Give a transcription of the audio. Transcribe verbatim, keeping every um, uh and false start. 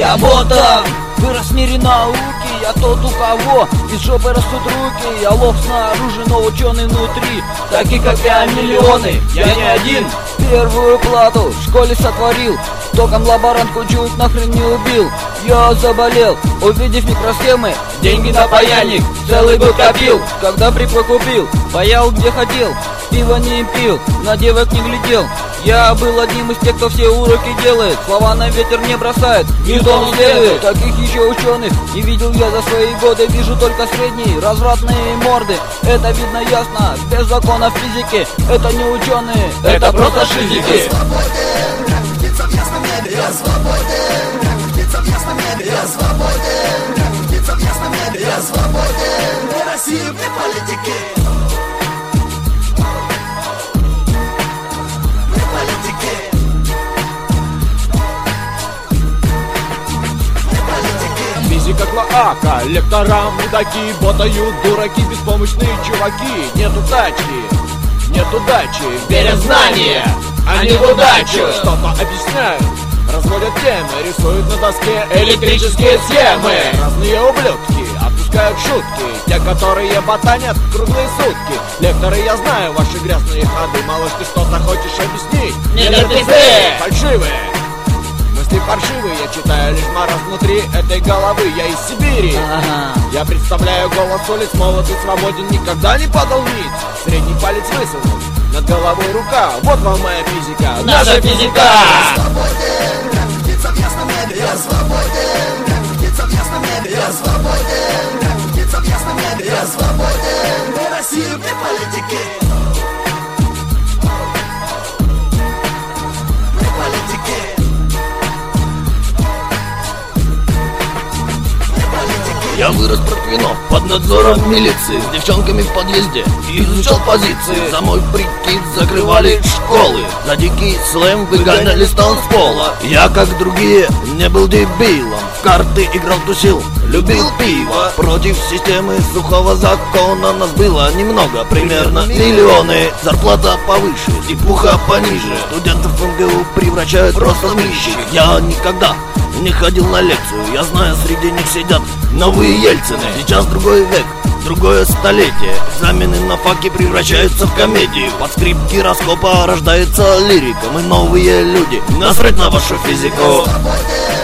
Я вот он, вырос в мире науки. Я тот, у кого из жопы растут руки. Я лох снаружи, но ученый внутри. Такие как я миллионы, я не один. Первую плату в школе сотворил. Током лаборантку чуть нахрен не убил. Я заболел, увидев микросхемы. Деньги на паяльник, целый год копил. Когда припой купил, паял где хотел. Пиво не пил, на девок не глядел. Я был одним из тех, кто все уроки делает. Слова на ветер не бросает, Ньютону следует. Таких еще ученых не видел я за свои годы. Вижу только средние развратные морды. Это видно ясно, без законов физики. Это не ученые, это просто шизики. Я свободен, как птица в ясном небе. Я свободен, как птица в ясном небе. Я свободен, не России, вне политики. Вне политики. Вне политики. Физика клоака, лектора мудаки, ботают дураки, беспомощные чуваки. Нету тачки, нет удачи, верят в знания, а не в удачу. Что-то объясняют, разводят темы, рисуют на доске электрические схемы. Разные ублюдки отпускают шутки, те, которые ботанят круглые сутки. Лекторы, я знаю ваши грязные ходы. Малыш, ты что-то хочешь объяснить? Не мертвецы! Фальшивые! Мысли паршивые, я читаю лишь маразм внутри этой головы. Я из Сибири, ага. Я представляю голос улиц, молод и свободен, никогда не падал ниц. Средний палец высунут, над головой рука, вот вам моя физика, наша физика! Я свободен, как птица в ясном небе. Я свободен, как птица в ясном небе. Я свободен, как птица в ясном небе. Я свободен, не России, вне политики. Вне политики. Я вырос протвино под надзором милиции, с девчонками в подъезде и изучал позиции. За мой прикид закрывали школы, за дикий слэм выгоняли стол с пола. Я, как другие, не был дебилом, в карты играл, тусил, любил пиво. Против системы сухого закона нас было немного, примерно миллионы. Зарплата повыше, типуха пониже, студентов эм гэ у превращают просто в нищих. Я никогда не ходил на лекцию, я знаю, среди них сидят новые Ельцины. Сейчас другой век, другое столетие. Экзамены на факе превращаются в комедию. Под скрип гироскопа рождается лирика. Мы новые люди, насрать на вашу физику.